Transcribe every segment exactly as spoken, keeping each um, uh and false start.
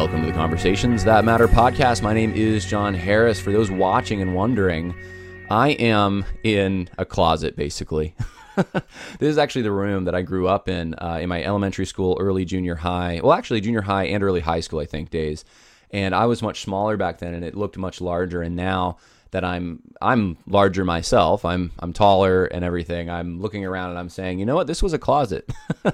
Welcome to the Conversations That Matter podcast. My name is John Harris. For those watching and wondering, I am in a closet, basically. This is actually the room that I grew up in, uh, in my elementary school, early junior high. Well, actually, junior high and early high school, I think, days. And I was much smaller back then, and it looked much larger. And now that I'm I'm larger myself, I'm I'm taller and everything, I'm looking around and I'm saying, you know what, this was a closet.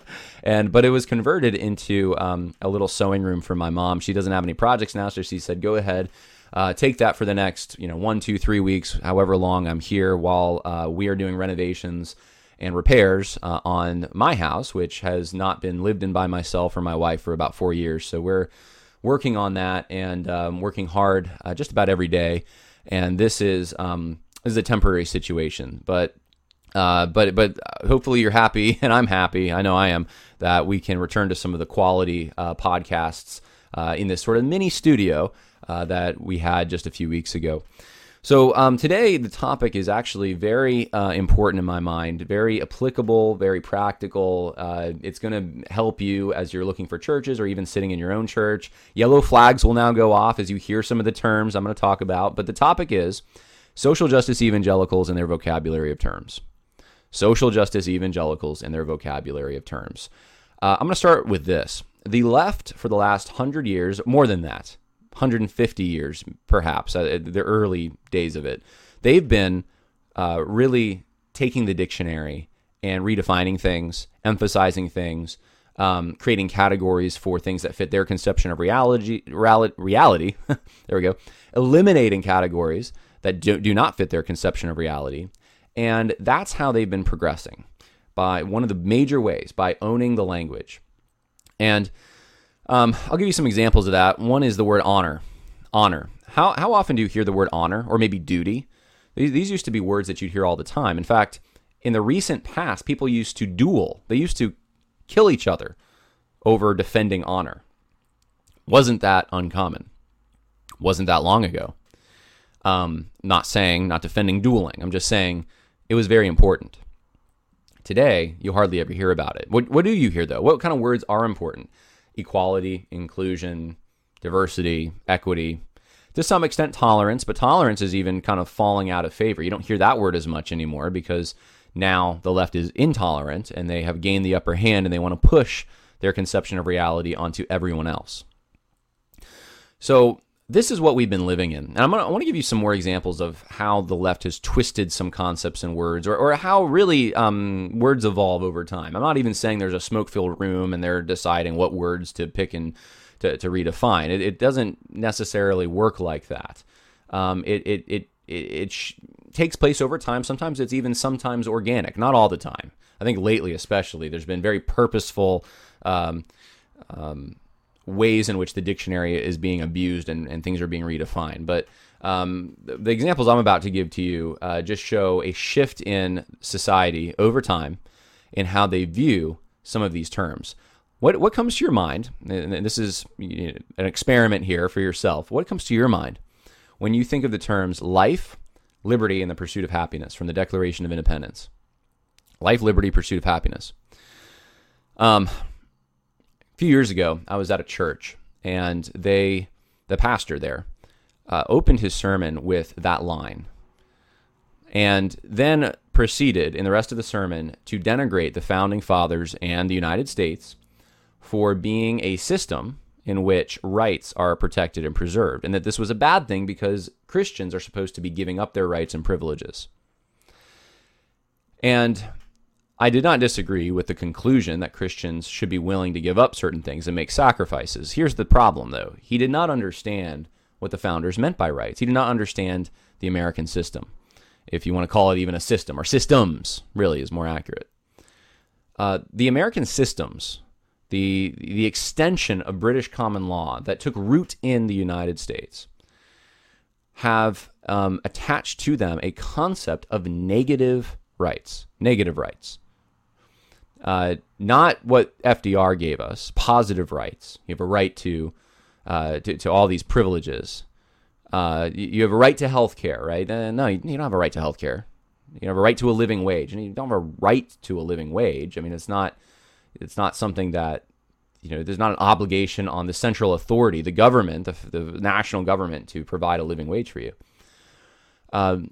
and But it was converted into um, a little sewing room for my mom. She doesn't have any projects now, so she said, go ahead, uh, take that for the next, you know, one, two, three weeks, however long I'm here, while uh, we are doing renovations and repairs uh, on my house, which has not been lived in by myself or my wife for about four years. So we're working on that and um, working hard uh, just about every day. And this is um, this is a temporary situation, but uh, but but hopefully you're happy, and I'm happy. I know I am, that we can return to some of the quality uh, podcasts uh, in this sort of mini studio uh, that we had just a few weeks ago. So um, today the topic is actually very uh, important in my mind, very applicable, very practical. Uh, it's going to help you as you're looking for churches or even sitting in your own church. Yellow flags will now go off as you hear some of the terms I'm going to talk about. But the topic is social justice evangelicals and their vocabulary of terms. Social justice evangelicals and their vocabulary of terms. Uh, I'm going to start with this. The left for the last hundred years, more than that, one hundred fifty years, perhaps, uh, the early days of it, they've been uh, really taking the dictionary and redefining things, emphasizing things, um, creating categories for things that fit their conception of reality, reality, there we go, eliminating categories that do, do not fit their conception of reality. And that's how they've been progressing, by one of the major ways, by owning the language. And Um, I'll give you some examples of that. One is the word honor. Honor. How how often do you hear the word honor, or maybe duty? These, these used to be words that you'd hear all the time. In fact, in the recent past, people used to duel. They used to kill each other over defending honor. Wasn't that uncommon? Wasn't that long ago? Um, not saying, not defending dueling. I'm just saying it was very important. Today, you hardly ever hear about it. What, what do you hear, though? What kind of words are important? Equality, inclusion, diversity, equity, to some extent tolerance, but tolerance is even kind of falling out of favor. You don't hear that word as much anymore because now the left is intolerant and they have gained the upper hand and they want to push their conception of reality onto everyone else. So this is what we've been living in. And I'm gonna, I want to give you some more examples of how the left has twisted some concepts and words, or, or how really um, words evolve over time. I'm not even saying there's a smoke-filled room and they're deciding what words to pick and to, to redefine. It, it doesn't necessarily work like that. Um, it it it it, it sh- takes place over time. Sometimes it's even sometimes organic, not all the time. I think lately especially, there's been very purposeful um, um ways in which the dictionary is being abused and, and things are being redefined. But um, the, the examples I'm about to give to you uh, just show a shift in society over time in how they view some of these terms. What what comes to your mind, and this is you know, an experiment here for yourself, what comes to your mind when you think of the terms life, liberty, and the pursuit of happiness from the Declaration of Independence? Life, liberty, pursuit of happiness. Um. A few years ago, I was at a church, and they, the pastor there, uh, opened his sermon with that line, and then proceeded in the rest of the sermon to denigrate the founding fathers and the United States for being a system in which rights are protected and preserved, and that this was a bad thing because Christians are supposed to be giving up their rights and privileges. And I did not disagree with the conclusion that Christians should be willing to give up certain things and make sacrifices. Here's the problem, though. He did not understand what the founders meant by rights. He did not understand the American system, if you want to call it even a system, or systems, really, is more accurate. Uh, the American systems, the, the extension of British common law that took root in the United States, have um, attached to them a concept of negative rights, negative rights. Uh, not what F D R gave us, positive rights. You have a right to, uh, to, to all these privileges. Uh, you have a right to health care, right? Uh, no, you don't have a right to health care. You have a right to a living wage, and you don't have a right to a living wage. I mean, it's not, it's not something that you know, there's not an obligation on the central authority, the government, the, the national government, to provide a living wage for you. Um,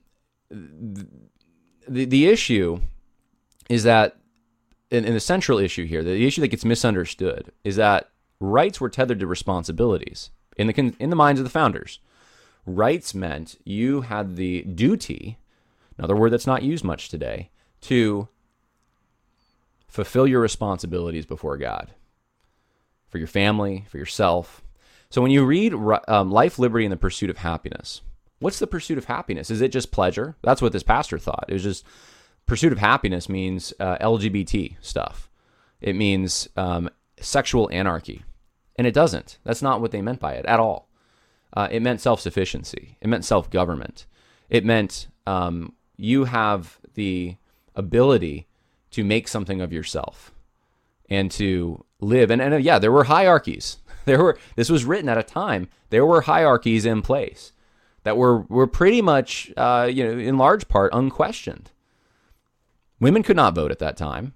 the the issue is that, and, and the central issue here, the issue that gets misunderstood, is that rights were tethered to responsibilities in the in the minds of the founders. Rights meant you had the duty, another word that's not used much today, to fulfill your responsibilities before God, for your family, for yourself. So when you read um, Life, Liberty, and the Pursuit of Happiness, what's the pursuit of happiness? Is it just pleasure? That's what this pastor thought. It was just, pursuit of happiness means uh, L G B T stuff. It means um, sexual anarchy. And it doesn't. That's not what they meant by it at all. Uh, it meant self-sufficiency. It meant self-government. It meant um, you have the ability to make something of yourself and to live. And, and uh, yeah, there were hierarchies. There were. This was written at a time. There were hierarchies in place that were were pretty much, uh, you know, in large part unquestioned. Women could not vote at that time.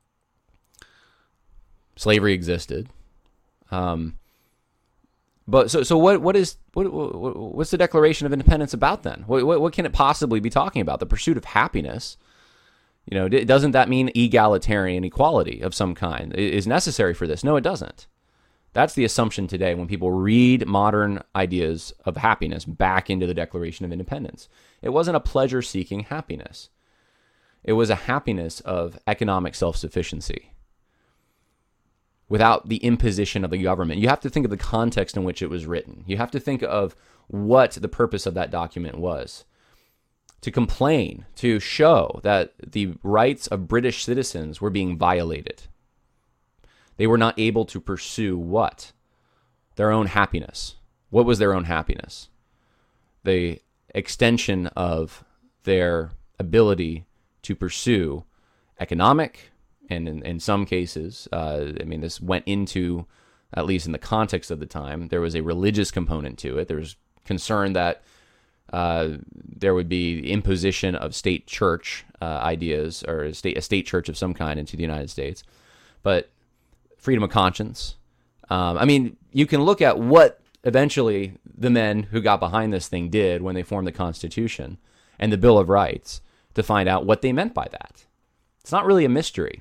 Slavery existed. Um, but so so what what is what, what what's the Declaration of Independence about then? What, what what can it possibly be talking about? The pursuit of happiness. You know, doesn't that mean egalitarian equality of some kind is necessary for this? No, it doesn't. That's the assumption today when people read modern ideas of happiness back into the Declaration of Independence. It wasn't a pleasure-seeking happiness. It was a happiness of economic self-sufficiency without the imposition of the government. You have to think of the context in which it was written. You have to think of what the purpose of that document was. To complain, to show that the rights of British citizens were being violated. They were not able to pursue what? Their own happiness. What was their own happiness? The extension of their ability to pursue economic, and in, in some cases, uh, I mean, this went into, at least in the context of the time, there was a religious component to it. There was concern that Uh, there would be imposition of state church uh, ideas, or a state, a state church of some kind into the United States. But freedom of conscience. Um, I mean, you can look at what eventually the men who got behind this thing did when they formed the Constitution and the Bill of Rights to find out what they meant by that. It's not really a mystery.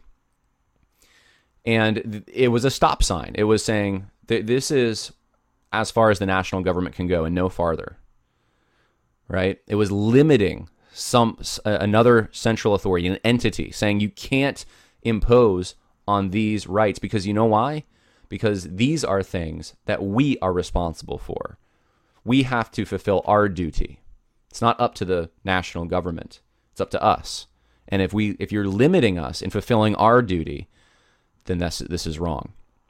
And it was a stop sign. It was saying that this is as far as the national government can go and no farther. Right? It was limiting some another central authority, an entity, saying you can't impose on these rights because you know why? Because these are things that we are responsible for. We have to fulfill our duty. It's not up to the national government. It's up to us. And if we if you're limiting us in fulfilling our duty, then this this is wrong.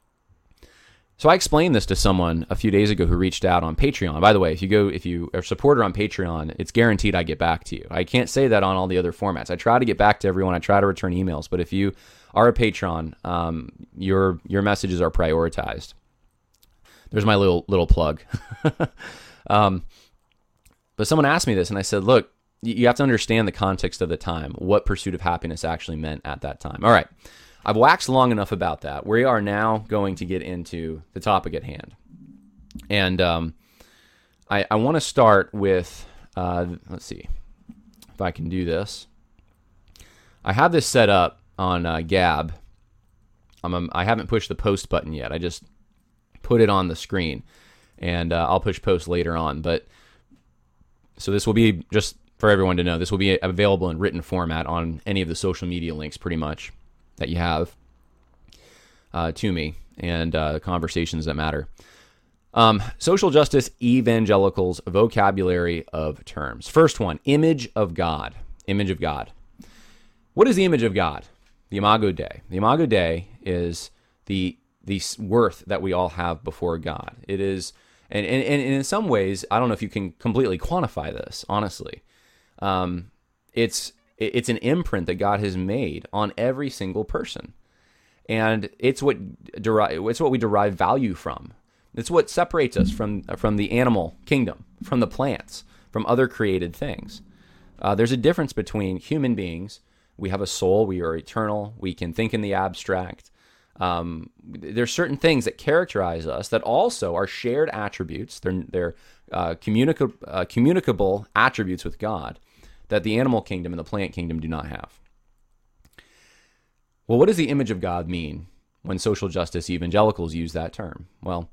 So I explained this to someone a few days ago who reached out on Patreon. By the way, if you go, if you are a supporter on Patreon, it's guaranteed I get back to you. I can't say that on all the other formats. I try to get back to everyone. I try to return emails. But if you are a patron, um, your your messages are prioritized. There's my little little plug. um, but someone asked me this, and I said, look, you have to understand the context of the time, what pursuit of happiness actually meant at that time. All right. I've waxed long enough about that. We are now going to get into the topic at hand. And um, I, I want to start with, uh, let's see if I can do this. I have this set up on uh, Gab. I'm, um, I haven't pushed the post button yet. I just put it on the screen. And uh, I'll push post later on. But so this will be, just for everyone to know, this will be available in written format on any of the social media links pretty much that you have uh, to me, and uh, conversations that matter. Um, social justice evangelicals' vocabulary of terms. First one, image of God. Image of God. What is the image of God? The Imago Dei. The Imago Dei is the the worth that we all have before God. It is, and, and, and in some ways, I don't know if you can completely quantify this, honestly. Um, it's It's an imprint that God has made on every single person, and it's what derive. It's what we derive value from. It's what separates us from from the animal kingdom, from the plants, from other created things. Uh, there's a difference between human beings. We have a soul. We are eternal. We can think in the abstract. Um, there's certain things that characterize us that also are shared attributes. They're, they're uh, communica- uh, communicable attributes with God that the animal kingdom and the plant kingdom do not have. Well, what does the image of God mean when social justice evangelicals use that term? Well,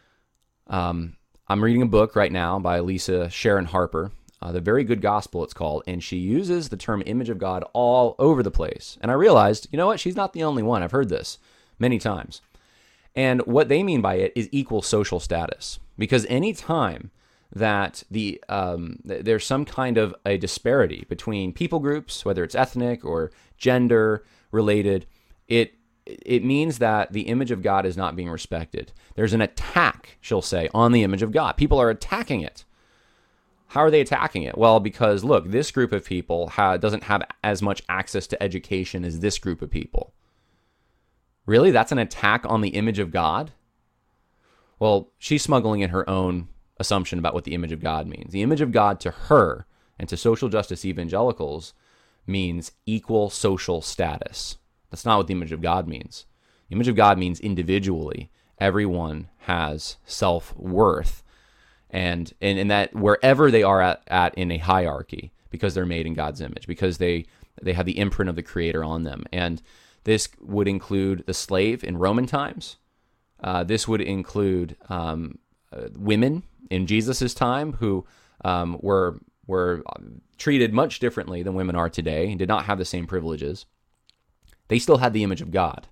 um, I'm reading a book right now by Lisa Sharon Harper, uh, The Very Good Gospel it's called, and she uses the term image of God all over the place. And I realized, you know what, she's not the only one. I've heard this many times. And what they mean by it is equal social status. Because any time that the um, there's some kind of a disparity between people groups, whether it's ethnic or gender related, it it means that the image of God is not being respected. There's an attack, she'll say, on the image of God. People are attacking it. How are they attacking it? Well, because look, this group of people ha- doesn't have as much access to education as this group of people. Really? That's an attack on the image of God? Well, she's smuggling in her own assumption about what the image of God means. The image of God to her and to social justice evangelicals means equal social status. That's not what the image of God means. The image of God means individually, everyone has self-worth, and and, and that wherever they are at, at in a hierarchy, because they're made in God's image, because they they have the imprint of the Creator on them. And this would include the slave in Roman times. Uh, this would include um, uh, women in Jesus' time who um, were were treated much differently than women are today and did not have the same privileges. They still had the image of God,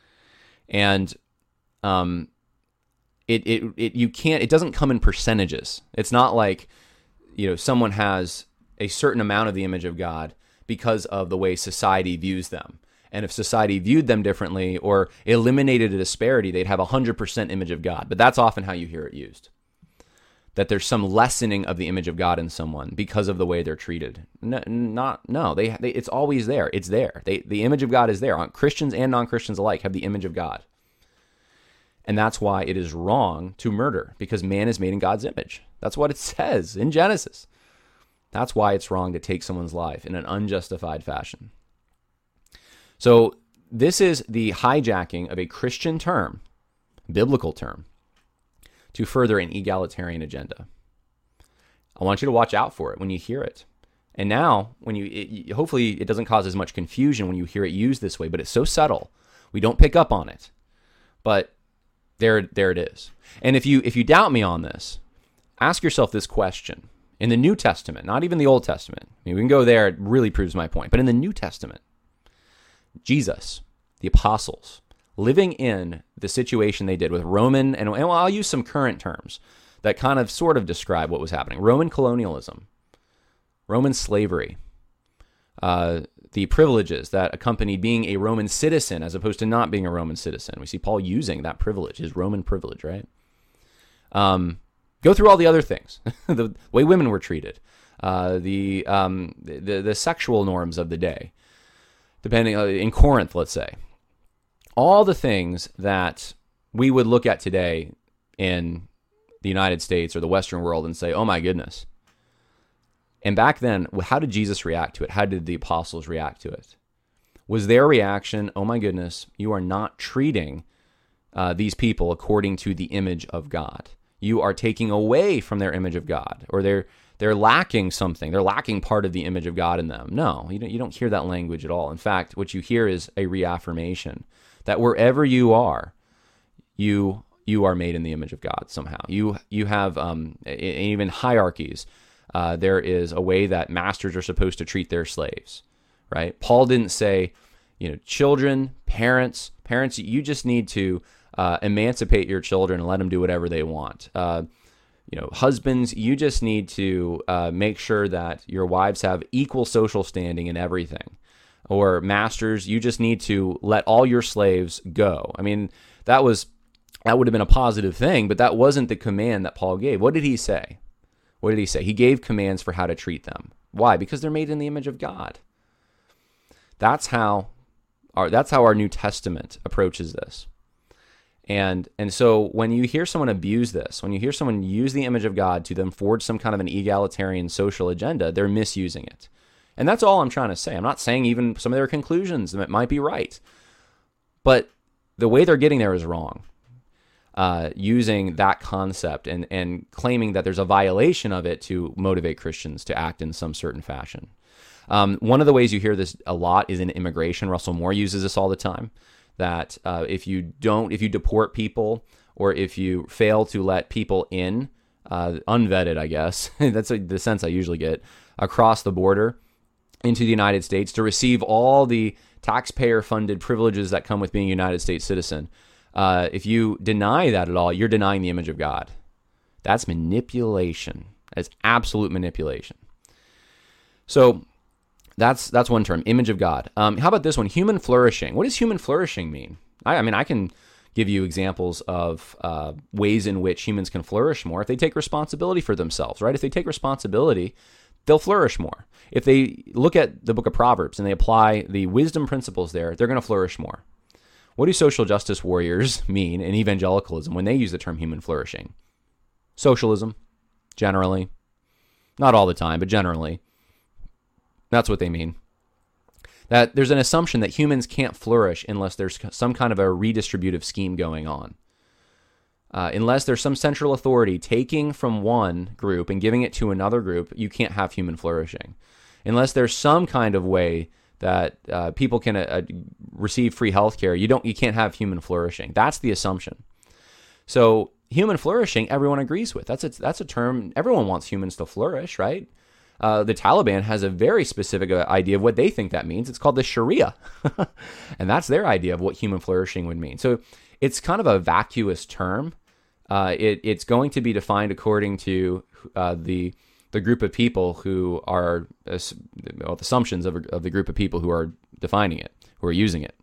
and um, it it it you can't. It doesn't come in percentages. It's not like, you know, someone has a certain amount of the image of God because of the way society views them. And if society viewed them differently or eliminated a disparity, they'd have a hundred percent image of God. But that's often how you hear it used. That there's some lessening of the image of God in someone because of the way they're treated. No, not no, they, they it's always there. It's there. They, the image of God is there. Christians and non-Christians alike have the image of God. And that's why it is wrong to murder, because man is made in God's image. That's what it says in Genesis. That's why it's wrong to take someone's life in an unjustified fashion. So this is the hijacking of a Christian term, biblical term, to further an egalitarian agenda. I want you to watch out for it when you hear it. And now, when you, it, hopefully it doesn't cause as much confusion when you hear it used this way, but it's so subtle, we don't pick up on it. But there, there it is. And if you, if you doubt me on this, ask yourself this question. In the New Testament, not even the Old Testament, I mean, we can go there, it really proves my point, but in the New Testament, Jesus, the apostles, living in the situation they did with Roman, and, and well, I'll use some current terms that kind of sort of describe what was happening. Roman colonialism, Roman slavery, uh, the privileges that accompanied being a Roman citizen as opposed to not being a Roman citizen. We see Paul using that privilege, his Roman privilege, right? Um, go through all the other things, the way women were treated, uh, the, um, the the sexual norms of the day, depending uh, in Corinth, let's say. All the things that we would look at today in the United States or the Western world and say, oh my goodness. And back then, how did Jesus react to it? How did the apostles react to it? Was their reaction, oh my goodness, you are not treating uh, these people according to the image of God. You are taking away from their image of God, or they're they're lacking something. They're lacking part of the image of God in them. No, you don't, you don't hear that language at all. In fact, what you hear is a reaffirmation that wherever you are, you you are made in the image of God somehow. You you have um, even hierarchies. Uh, there is a way that masters are supposed to treat their slaves, right? Paul didn't say, you know, children, parents, parents, you just need to uh, emancipate your children and let them do whatever they want. Uh, you know, husbands, you just need to uh, make sure that your wives have equal social standing in everything. Or masters, you just need to let all your slaves go. I mean, that was that would have been a positive thing, but that wasn't the command that Paul gave. What did he say? What did he say? He gave commands for how to treat them. Why? Because they're made in the image of God. That's how our that's how our New Testament approaches this. And and so when you hear someone abuse this, when you hear someone use the image of God to then forge some kind of an egalitarian social agenda, they're misusing it. And that's all I'm trying to say. I'm not saying even some of their conclusions that might be right. But the way they're getting there is wrong. Uh, using that concept and, and claiming that there's a violation of it to motivate Christians to act in some certain fashion. Um, one of the ways you hear this a lot is in immigration. Russell Moore uses this all the time, that uh, if you don't, if you deport people or if you fail to let people in, uh, unvetted, I guess, that's a, the sense I usually get, across the border into the United States to receive all the taxpayer-funded privileges that come with being a United States citizen. Uh, if you deny that at all, you're denying the image of God. That's manipulation. That's absolute manipulation. So that's that's one term, image of God. Um, how about this one, human flourishing? What does human flourishing mean? I, I mean, I can give you examples of uh, ways in which humans can flourish more if they take responsibility for themselves, right? If they take responsibility, they'll flourish more. If they look at the book of Proverbs and they apply the wisdom principles there, they're going to flourish more. What do social justice warriors mean in evangelicalism when they use the term human flourishing? Socialism, generally. Not all the time, but generally. That's what they mean. That there's an assumption that humans can't flourish unless there's some kind of a redistributive scheme going on. Uh, unless there's some central authority taking from one group and giving it to another group, you can't have human flourishing. Unless there's some kind of way that uh, people can uh, receive free healthcare, you don't, you can't have human flourishing. That's the assumption. So human flourishing, everyone agrees with. That's a, that's a term, everyone wants humans to flourish, right? Uh, the Taliban has a very specific idea of what they think that means. It's called the Sharia. And that's their idea of what human flourishing would mean. So it's kind of a vacuous term. Uh, it, it's going to be defined according to uh, the the group of people who are, uh, well, the assumptions of, of the group of people who are defining it, who are using it.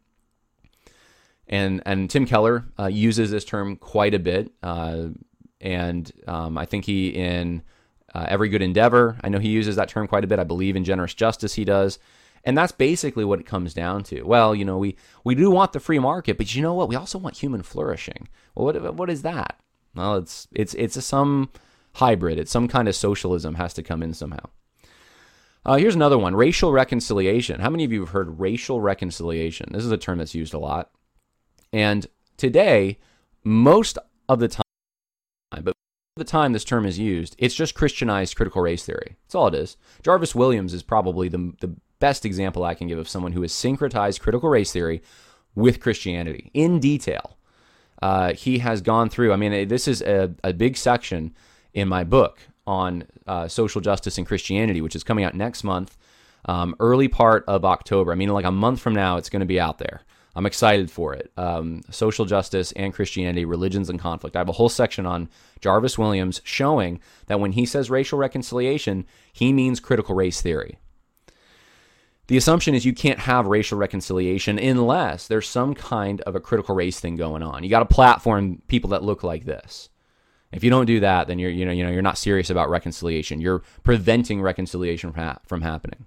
And and Tim Keller uh, uses this term quite a bit. Uh, and um, I think he, in uh, Every Good Endeavor, I know he uses that term quite a bit. I believe in Generous Justice he does. And that's basically what it comes down to. Well, you know, we, we do want the free market, but you know what? We also want human flourishing. Well, what what is that? Well, it's it's it's a, some hybrid. It's some kind of socialism has to come in somehow. Uh, here's another one, racial reconciliation. How many of you have heard racial reconciliation? This is a term that's used a lot. And today, most of the time, but most of the time this term is used, it's just Christianized critical race theory. That's all it is. Jarvis Williams is probably the, the best example I can give of someone who has syncretized critical race theory with Christianity in detail. Uh, he has gone through, I mean, this is a, a big section in my book on uh, social justice and Christianity, which is coming out next month, um, early part of October. I mean, like a month from now, it's going to be out there. I'm excited for it. Um, social justice and Christianity, religions and conflict. I have a whole section on Jarvis Williams showing that when he says racial reconciliation, he means critical race theory. The assumption is you can't have racial reconciliation unless there's some kind of a critical race thing going on. You got to platform people that look like this. If you don't do that, then you're you know you know you're not serious about reconciliation. You're preventing reconciliation from, ha- from happening.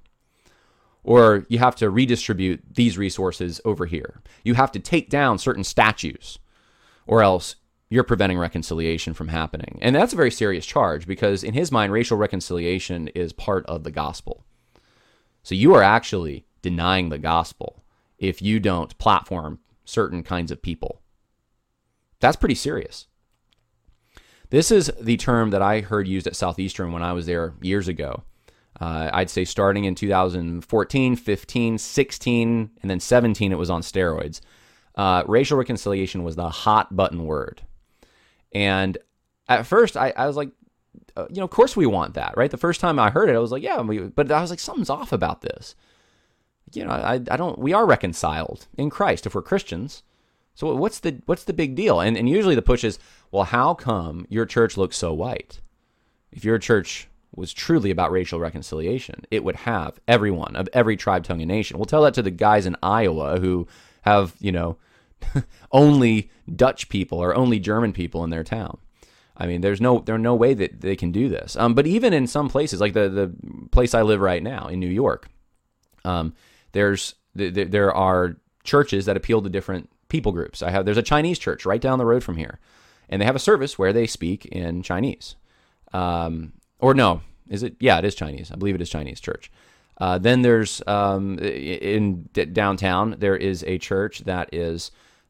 Or you have to redistribute these resources over here. You have to take down certain statues, or else you're preventing reconciliation from happening. And that's a very serious charge because in his mind, racial reconciliation is part of the gospel. So you are actually denying the gospel if you don't platform certain kinds of people. That's pretty serious. This is the term that I heard used at Southeastern when I was there years ago. Uh, I'd say starting in two thousand fourteen, fifteen, sixteen, and then seventeen, it was on steroids. Uh, racial reconciliation was the hot button word. And at first, I, I was like, uh, you know, of course we want that, right? The first time I heard it, I was like, yeah, we, but I was like, something's off about this. You know, I, I don't, we are reconciled in Christ if we're Christians. So what's the what's the big deal? And and usually the push is, well, how come your church looks so white? If your church was truly about racial reconciliation, it would have everyone of every tribe, tongue, and nation. We'll tell that to the guys in Iowa who have, you know, only Dutch people or only German people in their town. I mean, there's no there's no way that they can do this. Um, but even in some places, like the the place I live right now in New York, um, there's there, there are churches that appeal to different people groups. I have there's a Chinese church right down the road from here, and they have a service where they speak in Chinese. Um, or no, is it? Yeah, it is Chinese. I believe it is Chinese church. Uh, then there's um, in d- downtown there is a church that is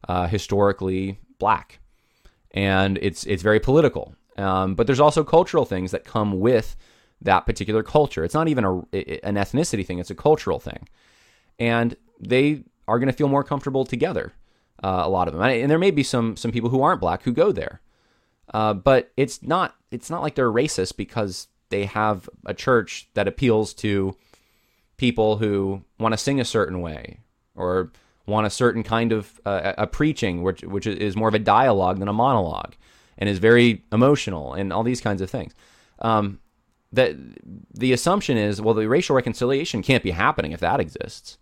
uh, historically black, and it's it's very political. Um, but there's also cultural things that come with that particular culture. It's not even a, an ethnicity thing; it's a cultural thing, and they are going to feel more comfortable together. Uh, a lot of them, and there may be some some people who aren't black who go there, uh, but it's not it's not like they're racist because they have a church that appeals to people who want to sing a certain way or want a certain kind of uh, a preaching, which which is more of a dialogue than a monologue, and is very emotional and all these kinds of things. Um, that the assumption is, well, the racial reconciliation can't be happening if that exists.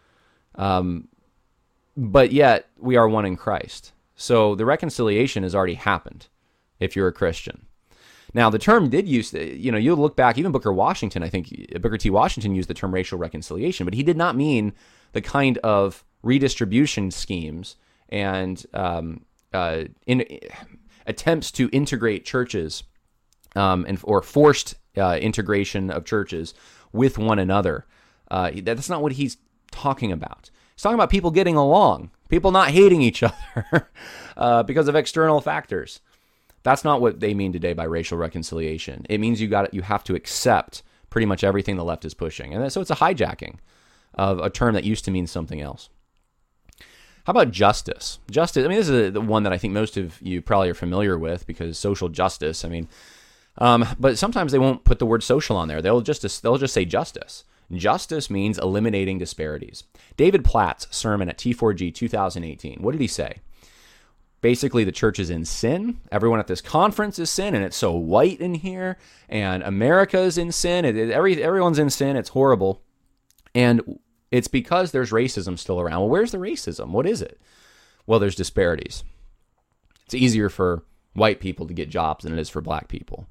Um, but yet we are one in Christ. So the reconciliation has already happened if you're a Christian. Now, the term did use, you know, you look back, even Booker Washington, I think Booker T. Washington used the term racial reconciliation, but he did not mean the kind of redistribution schemes and um, uh, in, attempts to integrate churches um, and or forced uh, integration of churches with one another. Uh, that's not what he's talking about. He's talking about people getting along, people not hating each other uh, because of external factors. That's not what they mean today by racial reconciliation. It means you got you have to accept pretty much everything the left is pushing, and so it's a hijacking of a term that used to mean something else. How about justice? Justice. I mean, this is the one that I think most of you probably are familiar with because social justice. I mean, um, but sometimes they won't put the word social on there. They'll just they'll just say justice. Justice means eliminating disparities. David Platt's sermon at T four G two thousand eighteen. What did he say? Basically, the church is in sin. Everyone at this conference is sin, and it's so white in here. And America is in sin. It, it, every everyone's in sin. It's horrible, and it's because there's racism still around. Well, where's the racism? What is it? Well, there's disparities. It's easier for white people to get jobs than it is for black people.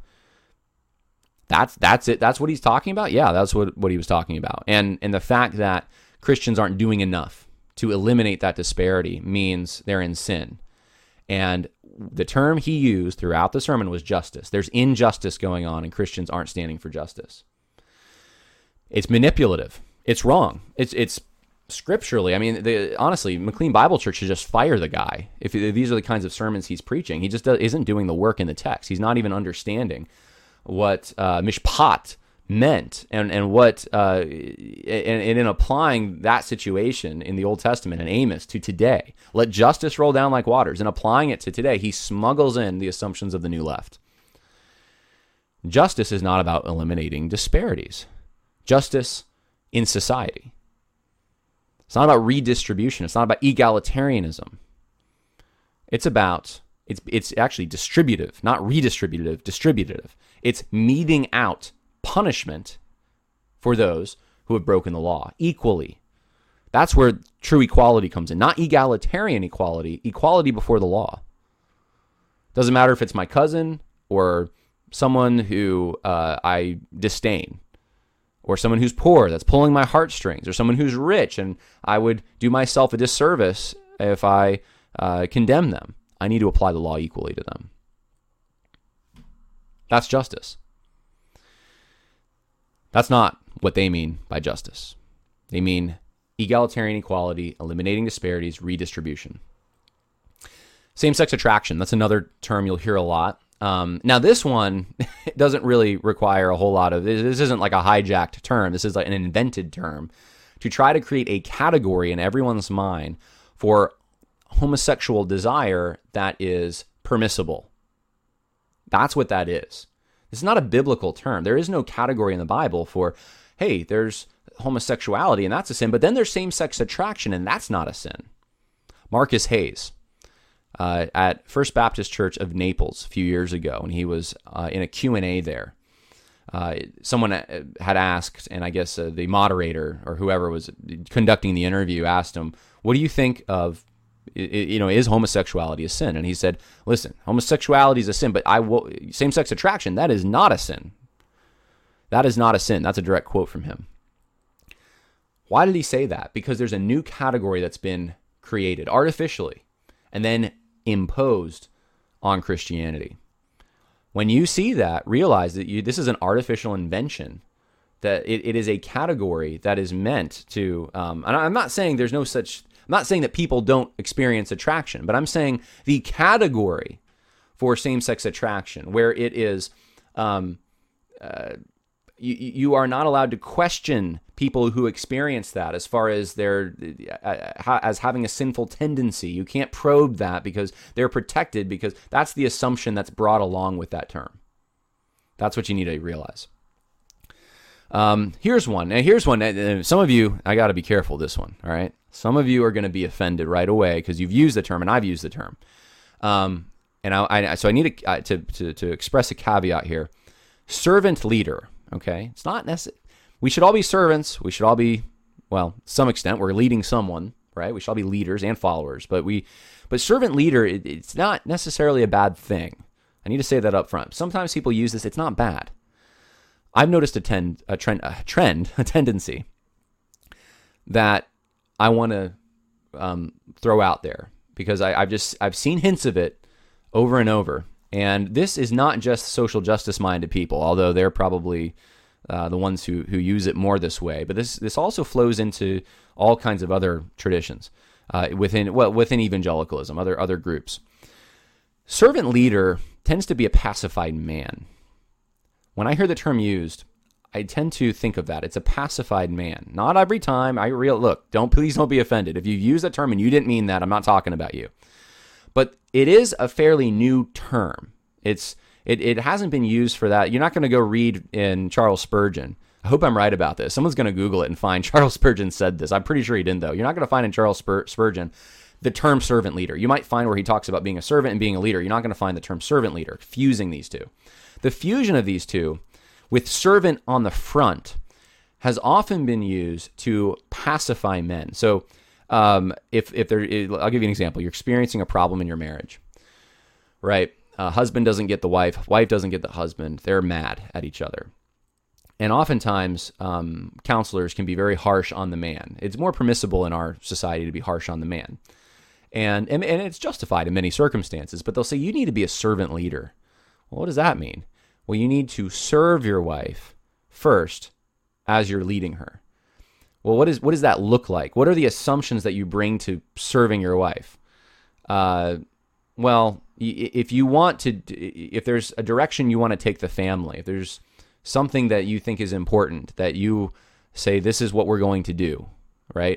That's that's it. That's what he's talking about. Yeah, that's what, what he was talking about. And and the fact that Christians aren't doing enough to eliminate that disparity means they're in sin. And the term he used throughout the sermon was justice. There's injustice going on, and Christians aren't standing for justice. It's manipulative. It's wrong. It's it's scripturally. I mean, the, honestly, McLean Bible Church should just fire the guy if, if these are the kinds of sermons he's preaching. He just does, isn't doing the work in the text. He's not even understanding what uh, mishpat meant and and what uh, and, and in applying that situation in the Old Testament and Amos to today, let justice roll down like waters, and applying it to today, he smuggles in the assumptions of the New Left. Justice is not about eliminating disparities. Justice in society. It's not about redistribution. It's not about egalitarianism. It's about it's it's actually distributive, not redistributive, distributive. It's meting out punishment for those who have broken the law equally. That's where true equality comes in, not egalitarian equality, equality before the law. Doesn't matter if it's my cousin or someone who uh, I disdain, or someone who's poor that's pulling my heartstrings, or someone who's rich and I would do myself a disservice if I uh, condemn them. I need to apply the law equally to them. That's justice. That's not what they mean by justice. They mean egalitarian equality, eliminating disparities, redistribution. Same-sex attraction, that's another term you'll hear a lot. Um, now, this one doesn't really require a whole lot of, this isn't like a hijacked term. This is like an invented term to try to create a category in everyone's mind for homosexual desire that is permissible. That's what that is. It's not a biblical term. There is no category in the Bible for, hey, there's homosexuality and that's a sin, but then there's same-sex attraction and that's not a sin. Marcus Hayes uh, at First Baptist Church of Naples a few years ago, and he was uh, in a Q and A there. Uh, someone had asked, and I guess uh, the moderator or whoever was conducting the interview asked him, what do you think of, you know, is homosexuality a sin? And he said, listen, homosexuality is a sin, but I will, same-sex attraction, that is not a sin. That is not a sin. That's a direct quote from him. Why did he say that? Because there's a new category that's been created artificially and then imposed on Christianity. When you see that, realize that you, this is an artificial invention, that it, it is a category that is meant to, um, and I'm not saying there's no such I'm not saying that people don't experience attraction, but I'm saying the category for same-sex attraction, where it is, um, uh, you, you are not allowed to question people who experience that as far as their uh, as having a sinful tendency. You can't probe that because they're protected, because that's the assumption that's brought along with that term. That's what you need to realize. Um, here's one. Now, here's one. Some of you, I got to be careful this one, all right? Some of you are going to be offended right away because you've used the term and I've used the term. Um, and I, I so I need to, uh, to, to, to express a caveat here. Servant leader, okay? It's not necessary. We should all be servants. We should all be, well, to some extent, we're leading someone, right? We should all be leaders and followers. But we, but servant leader, it, it's not necessarily a bad thing. I need to say that up front. Sometimes people use this. It's not bad. I've noticed a, tend, a trend, a trend, a tendency that I want to um, throw out there because I, I've just I've seen hints of it over and over. And this is not just social justice minded people, although they're probably uh, the ones who who use it more this way. But this this also flows into all kinds of other traditions uh, within well within evangelicalism, other other groups. Servant leader tends to be a pacified man. When I hear the term used, I tend to think of that. It's a pacified man. Not every time. I real look, don't please don't be offended. If you use that term and you didn't mean that, I'm not talking about you. But it is a fairly new term. It's it it hasn't been used for that. You're not going to go read in Charles Spurgeon. I hope I'm right about this. Someone's going to Google it and find Charles Spurgeon said this. I'm pretty sure he didn't, though. You're not going to find in Charles Spur- Spurgeon the term servant leader. You might find where he talks about being a servant and being a leader. You're not going to find the term servant leader, fusing these two. The fusion of these two with servant on the front has often been used to pacify men. So um, if if there, I'll give you an example. You're experiencing a problem in your marriage, right? Uh, husband doesn't get the wife, wife doesn't get the husband. They're mad at each other. And oftentimes, um, counselors can be very harsh on the man. It's more permissible in our society to be harsh on the man. And, and, and it's justified in many circumstances, but they'll say, you need to be a servant leader. Well, what does that mean? Well, you need to serve your wife first as you're leading her. Well, what is what does that look like? What are the assumptions that you bring to serving your wife? Uh, well, if you want to, if there's a direction you want to take the family, if there's something that you think is important, that you say, this is what we're going to do, right?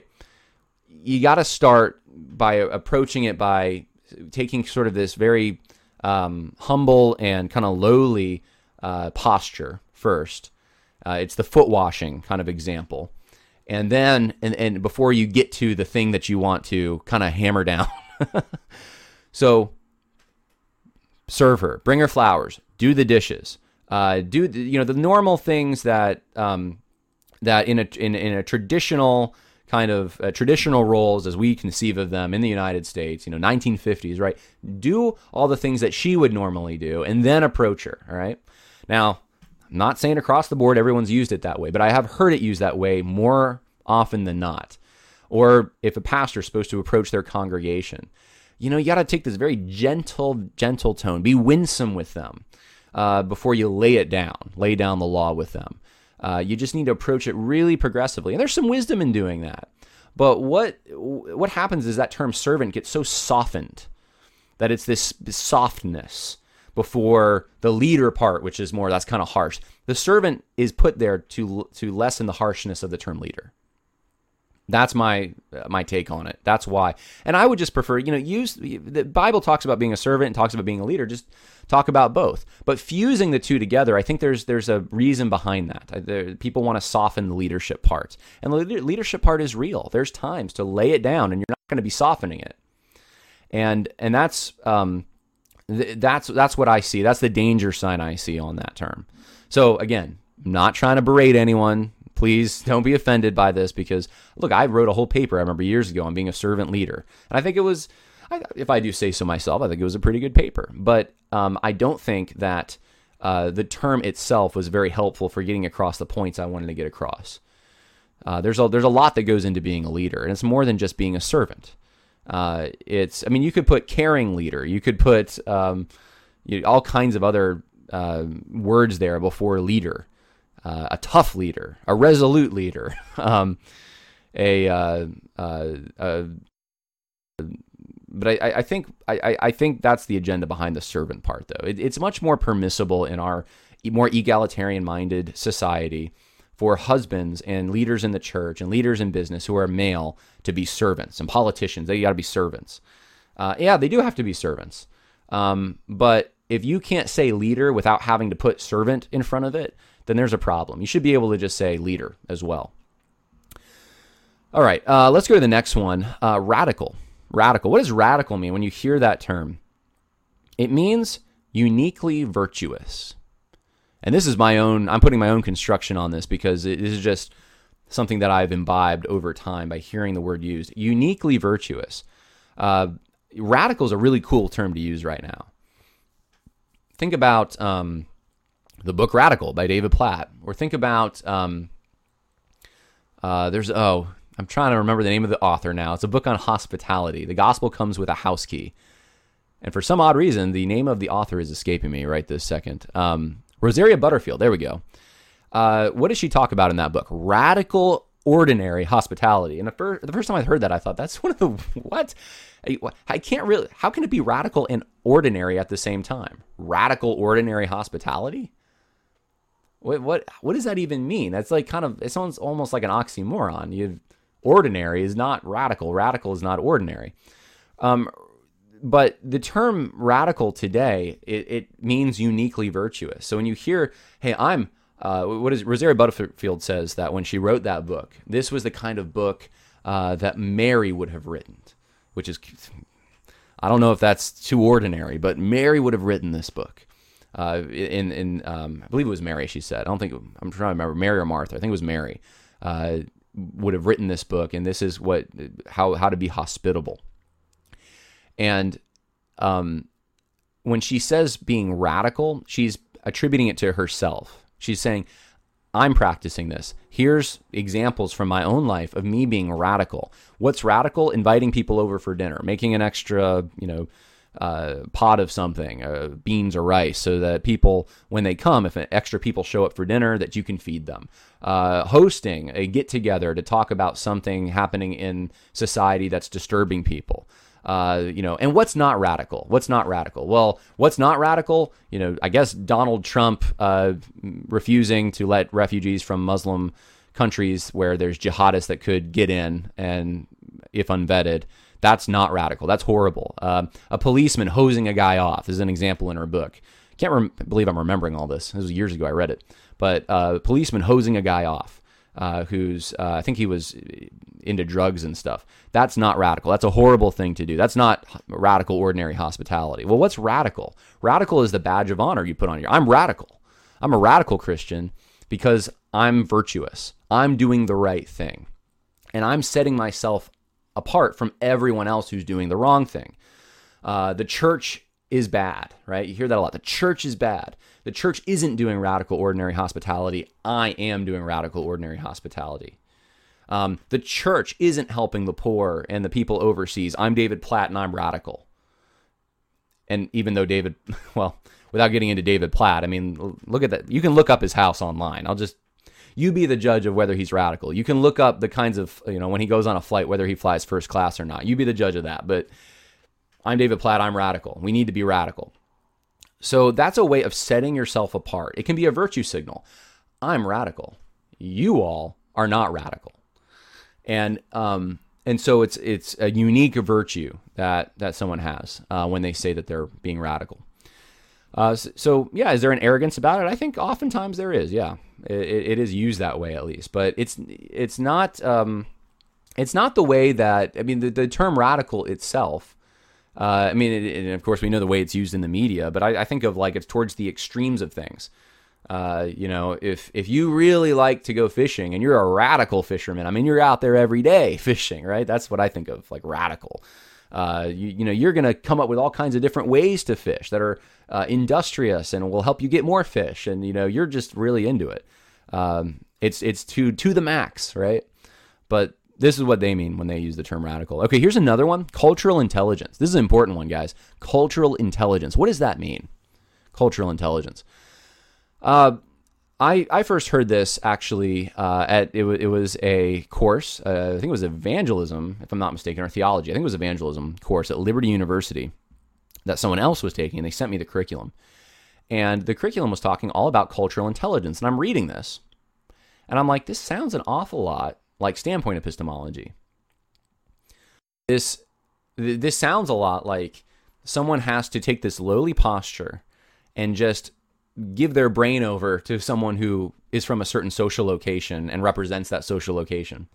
You got to start by approaching it by taking sort of this very um, humble and kind of lowly uh, posture first. Uh, it's the foot washing kind of example. And then, and, and before you get to the thing that you want to kind of hammer down. So, serve her, bring her flowers, do the dishes, uh, do the, you know the normal things that um, that in a in, in a traditional kind of uh, traditional roles as we conceive of them in the United States, you know, nineteen fifties, right? Do all the things that she would normally do, and then approach her. All right. Now, I'm not saying across the board everyone's used it that way, but I have heard it used that way more often than not. Or if a pastor is supposed to approach their congregation, you know, you got to take this very gentle, gentle tone. Be winsome with them uh, before you lay it down, lay down the law with them. Uh, you just need to approach it really progressively. And there's some wisdom in doing that. But what what happens is that term servant gets so softened that it's this, this softness before the leader part, which is more, that's kind of harsh. The servant is put there to to lessen the harshness of the term leader. That's my uh, my take on it. That's why. And I would just prefer, you know, use, the Bible talks about being a servant and talks about being a leader. Just talk about both. But fusing the two together, I think there's there's a reason behind that. There, people want to soften the leadership part. And the leadership part is real. There's times to lay it down and you're not going to be softening it. And and that's um th- that's that's what I see. That's the danger sign I see on that term. So again, I'm not trying to berate anyone. Please don't be offended by this because, look, I wrote a whole paper, I remember years ago, on being a servant leader. And I think it was, if I do say so myself, I think it was a pretty good paper. But um, I don't think that uh, the term itself was very helpful for getting across the points I wanted to get across. Uh, there's a, there's a lot that goes into being a leader, and it's more than just being a servant. Uh, it's, I mean, you could put caring leader. You could put um, you know, all kinds of other uh, words there before leader. Uh, a tough leader, a resolute leader, um, a, uh, uh, a but I, I think I, I think that's the agenda behind the servant part, though. It, it's much more permissible in our more egalitarian-minded society for husbands and leaders in the church and leaders in business who are male to be servants, and politicians, they got to be servants. Uh, yeah, they do have to be servants. Um, but if you can't say leader without having to put servant in front of it, then there's a problem. You should be able to just say leader as well. All right, uh, let's go to the next one. Uh, radical. Radical. What does radical mean when you hear that term? It means uniquely virtuous. And this is my own, I'm putting my own construction on this because it is just something that I've imbibed over time by hearing the word used. Uniquely virtuous. Uh, radical is a really cool term to use right now. Think about um, the book Radical by David Platt, or think about, um, uh, there's, oh, I'm trying to remember the name of the author now. It's a book on hospitality. The gospel comes with a house key. And for some odd reason, the name of the author is escaping me right this second. Um, Rosaria Butterfield, there we go. Uh, what does she talk about in that book? Radical, ordinary hospitality. And the first, the first time I heard that, I thought, that's one of the, what? I can't really, how can it be radical and ordinary at the same time? Radical, ordinary hospitality? What, what, what does that even mean? That's like kind of, it sounds almost like an oxymoron. You've, ordinary is not radical. Radical is not ordinary. Um, But the term radical today, it, it means uniquely virtuous. So when you hear, hey, I'm, uh, what is, Rosaria Butterfield says that when she wrote that book, this was the kind of book uh, that Mary would have written, which is, I don't know if that's too ordinary, but Mary would have written this book. Uh, in, in um, I believe it was Mary, she said. I don't think, I'm trying to remember, Mary or Martha. I think it was Mary, uh, would have written this book, and this is what, how, how to be hospitable. And um, when she says being radical, she's attributing it to herself. She's saying, I'm practicing this. Here's examples from my own life of me being radical. What's radical? Inviting people over for dinner, making an extra, you know, uh, pot of something, uh, beans or rice, so that people, when they come, if extra people show up for dinner, that you can feed them. Uh, hosting a get-together to talk about something happening in society that's disturbing people. Uh, you know, and what's not radical? What's not radical? Well, what's not radical? You know, I guess Donald Trump uh, refusing to let refugees from Muslim countries where there's jihadists that could get in, and if unvetted, that's not radical. That's horrible. Uh, a policeman hosing a guy off is an example in her book. Can't rem- believe I'm remembering all this. This was years ago I read it. But uh, a policeman hosing a guy off. Uh, who's, uh, I think he was into drugs and stuff. That's not radical. That's a horrible thing to do. That's not radical, ordinary hospitality. Well, what's radical? Radical is the badge of honor you put on your, I'm radical. I'm a radical Christian because I'm virtuous. I'm doing the right thing. And I'm setting myself apart from everyone else who's doing the wrong thing. Uh, the church is bad, right? You hear that a lot. The church is bad. The church isn't doing radical, ordinary hospitality. I am doing radical, ordinary hospitality. Um, the church isn't helping the poor and the people overseas. I'm David Platt and I'm radical. And even though David, well, without getting into David Platt, I mean, look at that. You can look up his house online. I'll just, you be the judge of whether he's radical. You can look up the kinds of, you know, when he goes on a flight, whether he flies first class or not. You be the judge of that. But I'm David Platt, I'm radical. We need to be radical. So that's a way of setting yourself apart. It can be a virtue signal. I'm radical. You all are not radical. And um, and so it's it's a unique virtue that that someone has uh, when they say that they're being radical. Uh, so, so yeah, is there an arrogance about it? I think oftentimes there is. Yeah, it, it is used that way at least, but it's it's not um, it's not the way that I mean the, the term radical itself. Uh, I mean, it, and of course, we know the way it's used in the media, but I, I think of like it's towards the extremes of things. Uh, you know, if if you really like to go fishing and you're a radical fisherman, I mean, you're out there every day fishing, right? That's what I think of, like radical. Uh, you, you know, you're going to come up with all kinds of different ways to fish that are uh, industrious and will help you get more fish. And, you know, you're just really into it. Um, it's it's to to the max, right? But this is what they mean when they use the term radical. Okay, here's another one. Cultural intelligence. This is an important one, guys. Cultural intelligence. What does that mean? Cultural intelligence. Uh, I, I first heard this actually uh, at it, w- it was a course. Uh, I think it was evangelism, if I'm not mistaken, or theology. I think it was evangelism course at Liberty University that someone else was taking, and they sent me the curriculum. And the curriculum was talking all about cultural intelligence. And I'm reading this, and I'm like, this sounds an awful lot like standpoint epistemology. This this sounds a lot like someone has to take this lowly posture and just give their brain over to someone who is from a certain social location and represents that social location.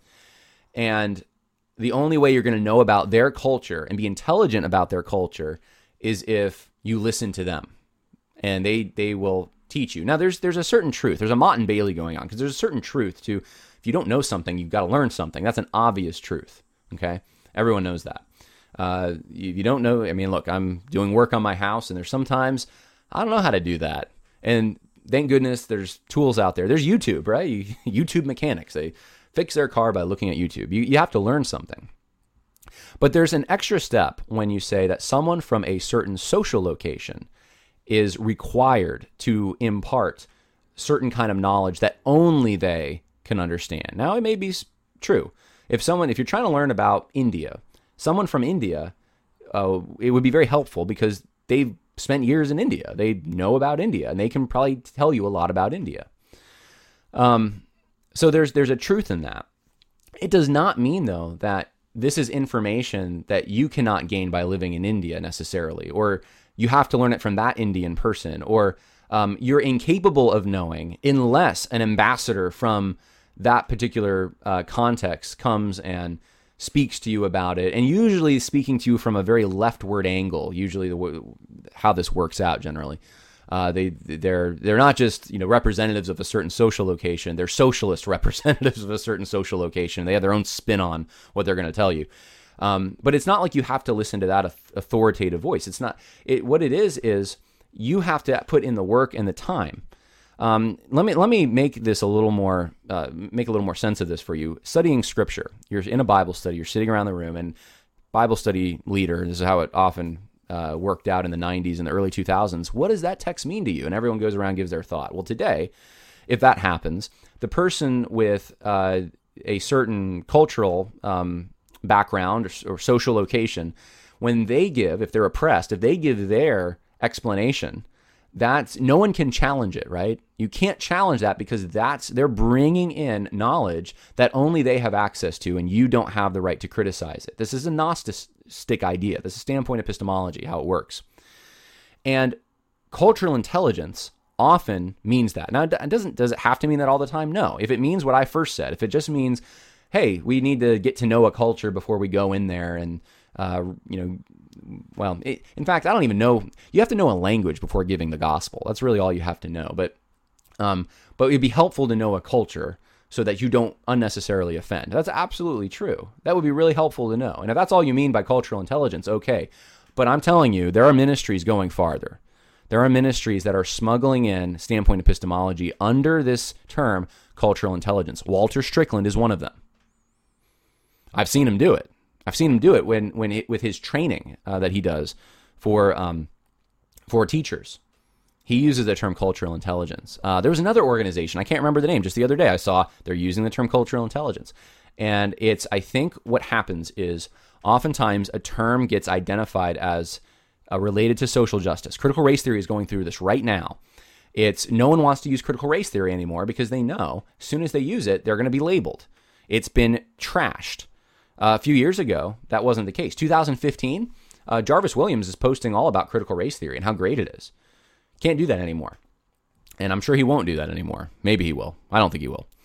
And the only way you're going to know about their culture and be intelligent about their culture is if you listen to them, and they they will teach you. Now, there's there's a certain truth. There's a Mott and Bailey going on, because there's a certain truth to, if you don't know something, you've got to learn something. That's an obvious truth, okay? Everyone knows that. Uh, you, you don't know, I mean, look, I'm doing work on my house, and there's sometimes I don't know how to do that. And thank goodness there's tools out there. There's YouTube, right? You, YouTube mechanics. They fix their car by looking at YouTube. You, you have to learn something. But there's an extra step when you say that someone from a certain social location is required to impart certain kind of knowledge that only they can understand. Now, it may be true. If someone, if you're trying to learn about India, someone from India, uh, it would be very helpful because they've spent years in India. They know about India, and they can probably tell you a lot about India. Um, so there's there's a truth in that. It does not mean, though, that this is information that you cannot gain by living in India necessarily, or you have to learn it from that Indian person, or um, you're incapable of knowing unless an ambassador from that particular uh, context comes and speaks to you about it, and usually speaking to you from a very leftward angle. Usually, the how this works out generally, uh, they they're they're not just you know representatives of a certain social location. They're socialist representatives of a certain social location. They have their own spin on what they're going to tell you. Um, but it's not like you have to listen to that authoritative voice. It's not. It what it is is you have to put in the work and the time. Um, let me let me make this a little more uh, make a little more sense of this for you. Studying Scripture, you're in a Bible study, you're sitting around the room, and Bible study leader. This is how it often uh, worked out in the nineties and the early two thousands. What does that text mean to you? And everyone goes around and gives their thought. Well, today, if that happens, the person with uh, a certain cultural um, background or, or social location, when they give, if they're oppressed, if they give their explanation, that's no one can challenge it, right? You can't challenge that because that's they're bringing in knowledge that only they have access to, and you don't have the right to criticize it. This is a Gnostic idea. This is standpoint epistemology, how it works. And cultural intelligence often means that. Now, it doesn't does it have to mean that all the time? No. If it means what I first said, if it just means, hey, we need to get to know a culture before we go in there and uh, you know. Well, it, in fact, I don't even know. You have to know a language before giving the gospel. That's really all you have to know. But, um, but it'd be helpful to know a culture so that you don't unnecessarily offend. That's absolutely true. That would be really helpful to know. And if that's all you mean by cultural intelligence, okay. But I'm telling you, there are ministries going farther. There are ministries that are smuggling in standpoint epistemology under this term, cultural intelligence. Walter Strickland is one of them. I've seen him do it. I've seen him do it when, when it, with his training uh, that he does for um, for teachers. He uses the term cultural intelligence. Uh, there was another organization, I can't remember the name, just the other day I saw they're using the term cultural intelligence. And it's, I think what happens is oftentimes a term gets identified as uh, related to social justice. Critical race theory is going through this right now. It's no one wants to use critical race theory anymore because they know as soon as they use it, they're going to be labeled. It's been trashed. Uh, a few years ago, that wasn't the case. two thousand fifteen, uh, Jarvis Williams is posting all about critical race theory and how great it is. Can't do that anymore. And I'm sure he won't do that anymore. Maybe he will. I don't think he will.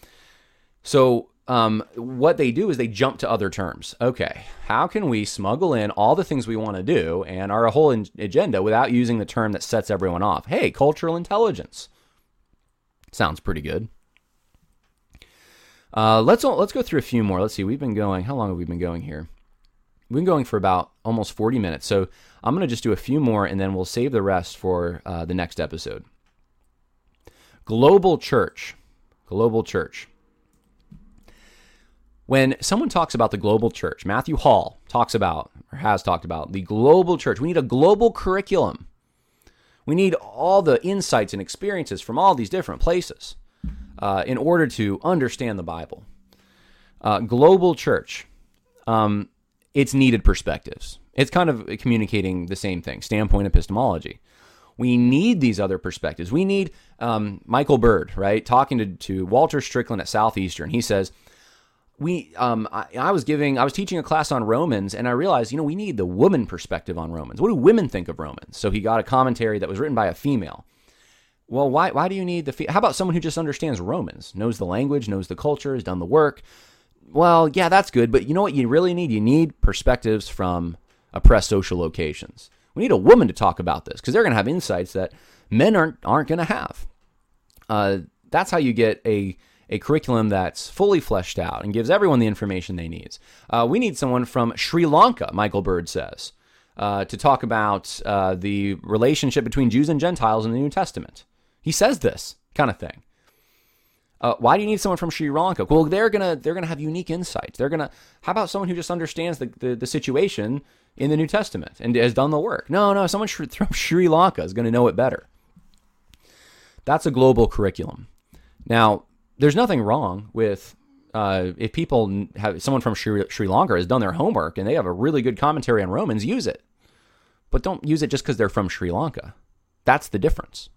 So um, what they do is they jump to other terms. Okay, how can we smuggle in all the things we want to do and our whole in- agenda without using the term that sets everyone off? Hey, cultural intelligence. Sounds pretty good. Uh, let's let's go through a few more. Let's see. We've been going. How long have we been going here? We've been going for about almost forty minutes. So I'm going to just do a few more, and then we'll save the rest for uh, the next episode. Global church. Global church. When someone talks about the global church, Matthew Hall talks about, or has talked about, the global church. We need a global curriculum. We need all the insights and experiences from all these different places. uh, in order to understand the Bible. Uh, global church, um, it's needed perspectives. It's kind of communicating the same thing, standpoint epistemology. We need these other perspectives. We need um, Michael Bird, right, talking to, to Walter Strickland at Southeastern. He says, we, um, I, I was giving, I was teaching a class on Romans, and I realized, you know, we need the woman perspective on Romans. What do women think of Romans? So he got a commentary that was written by a female. Well, why, why do you need the, fe- how about someone who just understands Romans, knows the language, knows the culture, has done the work? Well, yeah, that's good, but you know what you really need? You need perspectives from oppressed social locations. We need a woman to talk about this because they're going to have insights that men aren't aren't going to have. Uh, that's how you get a a curriculum that's fully fleshed out and gives everyone the information they need. Uh, we need someone from Sri Lanka, Michael Bird says, uh, to talk about uh, the relationship between Jews and Gentiles in the New Testament. He says this kind of thing. Uh, why do you need someone from Sri Lanka? Well, they're gonna they're gonna have unique insights. They're gonna. How about someone who just understands the, the, the situation in the New Testament and has done the work? No, no, someone from Sri Lanka is going to know it better. That's a global curriculum. Now, there's nothing wrong with uh, if people have someone from Sri, Sri Lanka has done their homework and they have a really good commentary on Romans, use it. But don't use it just because they're from Sri Lanka. That's the difference.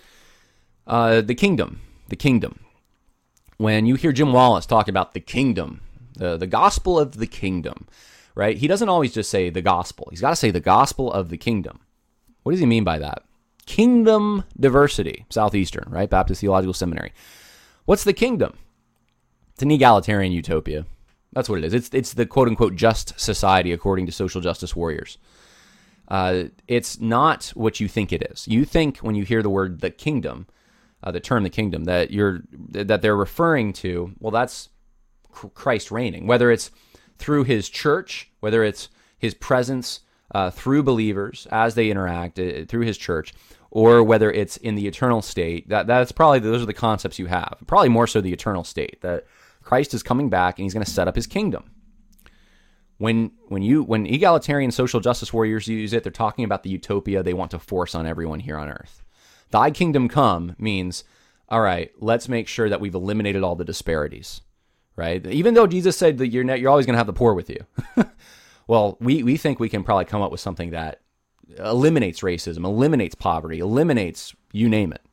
Uh, the kingdom, the kingdom. When you hear Jim Wallace talk about the kingdom, the, the gospel of the kingdom, right? He doesn't always just say the gospel. He's got to say the gospel of the kingdom. What does he mean by that? Kingdom diversity, Southeastern, right? Baptist Theological Seminary. What's the kingdom? It's an egalitarian utopia. That's what it is. It's it's the quote-unquote just society according to social justice warriors. Uh, it's not what you think it is. You think when you hear the word the kingdom, uh, the term the kingdom, that you're that they're referring to, well, that's Christ reigning, whether it's through his church, whether it's his presence uh, through believers as they interact uh, through his church, or whether it's in the eternal state. That that's probably those are the concepts you have. Probably more so the eternal state, that Christ is coming back and he's going to set up his kingdom. When when you when egalitarian social justice warriors use it, they're talking about the utopia they want to force on everyone here on earth. Thy kingdom come means, all right, let's make sure that we've eliminated all the disparities. Right? Even though Jesus said that you're, you're always going to have the poor with you. Well, we, we think we can probably come up with something that eliminates racism, eliminates poverty, eliminates you name it.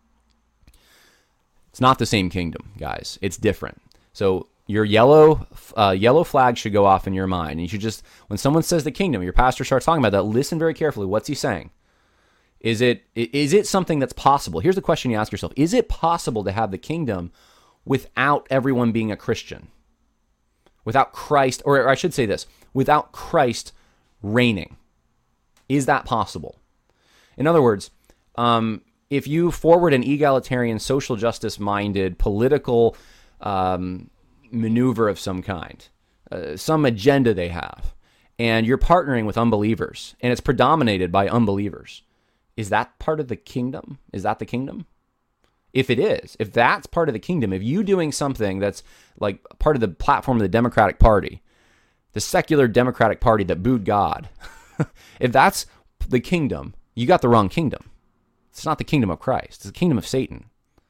It's not the same kingdom, guys. It's different. So your yellow uh, yellow flag should go off in your mind. And you should just, when someone says the kingdom, your pastor starts talking about that, listen very carefully. What's he saying? Is it is it something that's possible? Here's the question you ask yourself. Is it possible to have the kingdom without everyone being a Christian? Without Christ, or I should say this, without Christ reigning? Is that possible? In other words, um, if you forward an egalitarian, social justice-minded, political um, maneuver of some kind, uh, some agenda they have, and you're partnering with unbelievers, and it's predominated by unbelievers, is that part of the kingdom? Is that the kingdom? If it is, if that's part of the kingdom, if you doing something that's like part of the platform of the Democratic Party, the secular Democratic Party that booed God, if that's the kingdom, you got the wrong kingdom. It's not the kingdom of Christ. It's the kingdom of Satan.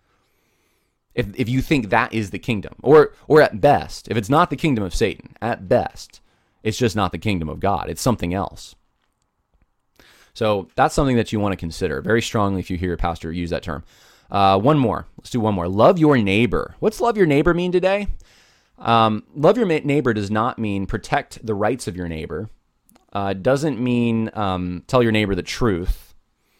If if you think that is the kingdom, or or at best, if it's not the kingdom of Satan, at best, it's just not the kingdom of God. It's something else. So that's something that you want to consider very strongly if you hear your pastor use that term. Uh, one more. Let's do one more. Love your neighbor. What's love your neighbor mean today? Um, love your neighbor does not mean protect the rights of your neighbor. Uh, doesn't mean um, tell your neighbor the truth.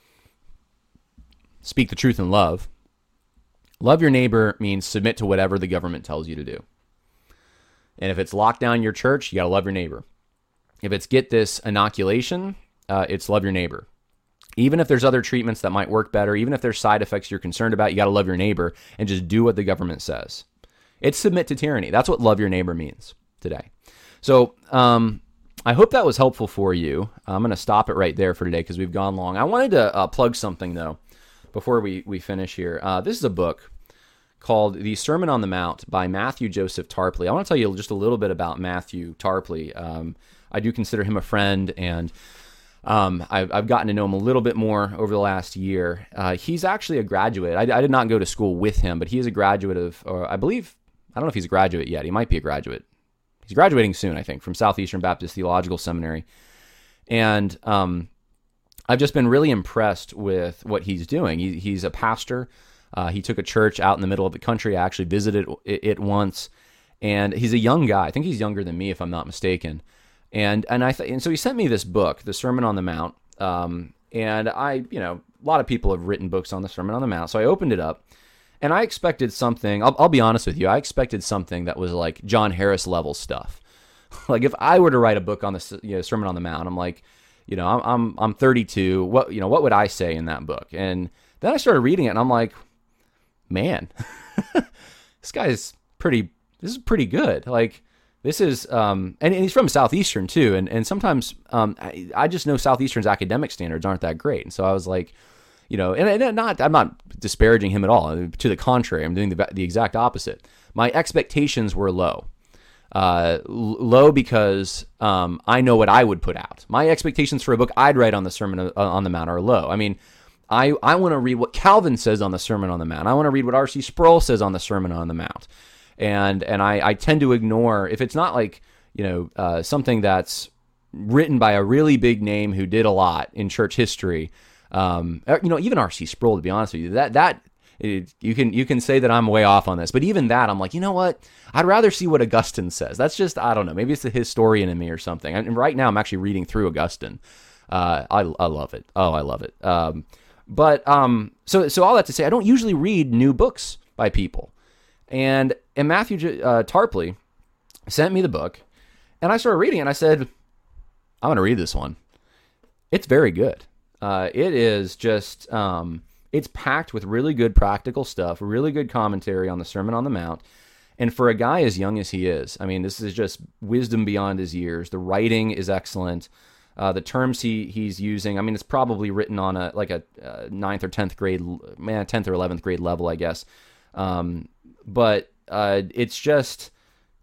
Speak the truth in love. Love your neighbor means submit to whatever the government tells you to do. And if it's lock down your church, you got to love your neighbor. If it's get this inoculation, uh, it's love your neighbor. Even if there's other treatments that might work better, even if there's side effects you're concerned about, you got to love your neighbor and just do what the government says. It's submit to tyranny. That's what love your neighbor means today. So um, I hope that was helpful for you. I'm going to stop it right there for today because we've gone long. I wanted to uh, plug something, though, before we, we finish here. Uh, this is a book called The Sermon on the Mount by Matthew Joseph Tarpley. I want to tell you just a little bit about Matthew Tarpley. Um, I do consider him a friend, and Um, I've, I've gotten to know him a little bit more over the last year. Uh, he's actually a graduate. I, I did not go to school with him, but he is a graduate of, or I believe, I don't know if he's a graduate yet. He might be a graduate. He's graduating soon, I think, from Southeastern Baptist Theological Seminary. And um, I've just been really impressed with what he's doing. He, he's a pastor. Uh, he took a church out in the middle of the country. I actually visited it, it once. And he's a young guy. I think he's younger than me, if I'm not mistaken. And and I th- and so he sent me this book, The Sermon on the Mount. Um, and I, you know, a lot of people have written books on the Sermon on the Mount. So I opened it up, and I expected something. I'll, I'll be honest with you. I expected something that was like John Harris level stuff. Like if I were to write a book on the you know, Sermon on the Mount, I'm like, you know, I'm I'm I'm thirty-two. What you know, what would I say in that book? And then I started reading it, and I'm like, man, this guy's pretty. This is pretty good. Like. This is, um, and, and he's from Southeastern too, and and sometimes um, I, I just know Southeastern's academic standards aren't that great, and so I was like, you know, and, and not I'm not disparaging him at all. To the contrary, I'm doing the the exact opposite. My expectations were low, uh, low because um, I know what I would put out. My expectations for a book I'd write on the Sermon on the Mount are low. I mean, I I want to read what Calvin says on the Sermon on the Mount. I want to read what R C Sproul says on the Sermon on the Mount. And and I, I tend to ignore, if it's not like, you know, uh, something that's written by a really big name who did a lot in church history, um, you know, even R C Sproul, to be honest with you, that, that it, you can you can say that I'm way off on this, but even that, I'm like, you know what, I'd rather see what Augustine says. That's just, I don't know, maybe it's the historian in me or something. And right now I'm actually reading through Augustine. Uh, I, I love it. Oh, I love it. Um, but um, so, so all that to say, I don't usually read new books by people. And and Matthew uh, Tarpley sent me the book, and I started reading it, and I said, I'm going to read this one. It's very good. Uh, it is just, um, it's packed with really good practical stuff, really good commentary on the Sermon on the Mount. And for a guy as young as he is, I mean, this is just wisdom beyond his years. The writing is excellent. Uh, the terms he he's using, I mean, it's probably written on a like a uh, ninth or tenth grade, man, tenth or eleventh grade level, I guess. Um, but uh, it's just,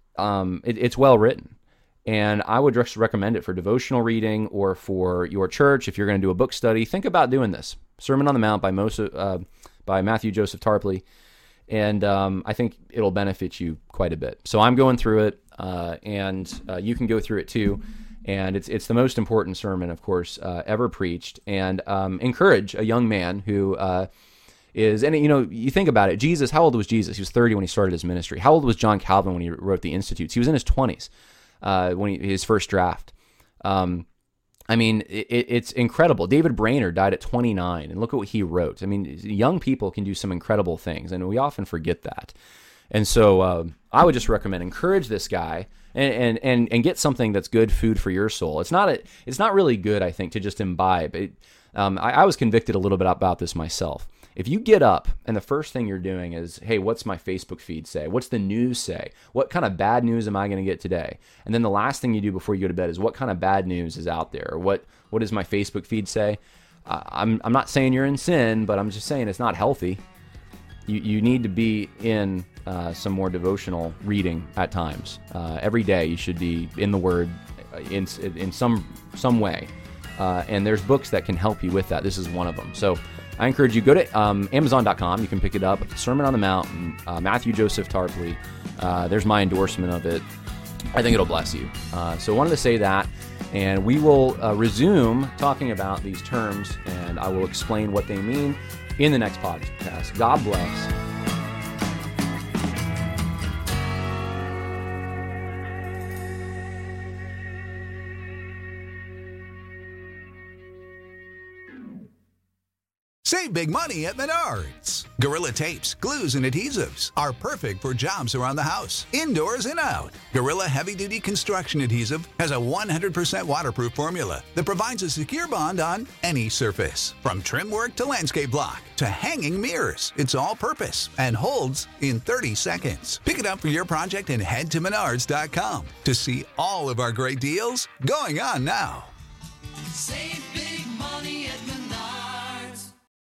um, it, it's well written. And I would just recommend it for devotional reading or for your church. If you're going to do a book study, think about doing this. Sermon on the Mount by Most, uh, by Matthew Joseph Tarpley. And um, I think it'll benefit you quite a bit. So I'm going through it, uh, and uh, you can go through it too. And it's it's the most important sermon, of course, uh, ever preached. And um, encourage a young man who uh, is, and you know, you think about it, Jesus, how old was Jesus? He was thirty when he started his ministry. How old was John Calvin when he wrote the Institutes? He was in his twenties uh, when he, his first draft. Um, I mean, it, it's incredible. David Brainerd died at twenty-nine, and look at what he wrote. I mean, young people can do some incredible things, and we often forget that. And so uh, I would just recommend encourage this guy and, and and and get something that's good food for your soul. It's not a, it's not really good, I think, to just imbibe. It, um, I, I was convicted a little bit about this myself. If you get up and the first thing you're doing is, hey, what's my Facebook feed say? What's the news say? What kind of bad news am I going to get today? And then the last thing you do before you go to bed is, what kind of bad news is out there? Or what what does my Facebook feed say? Uh, I'm I'm not saying you're in sin, but I'm just saying it's not healthy. You you need to be in uh, some more devotional reading at times. Uh, every day you should be in the Word in in some some way. Uh, and there's books that can help you with that. This is one of them. So I encourage you, go to um, amazon dot com. You can pick it up. Sermon on the Mount, uh, Matthew Joseph Tarpley. Uh, there's my endorsement of it. I think it'll bless you. Uh, so I wanted to say that. And we will uh, resume talking about these terms, and I will explain what they mean in the next podcast. God bless. Save big money at Menards. Gorilla tapes, glues, and adhesives are perfect for jobs around the house, indoors and out. Gorilla Heavy Duty Construction Adhesive has a one hundred percent waterproof formula that provides a secure bond on any surface. From trim work to landscape block to hanging mirrors, it's all purpose and holds in thirty seconds. Pick it up for your project and head to menards dot com to see all of our great deals going on now. Save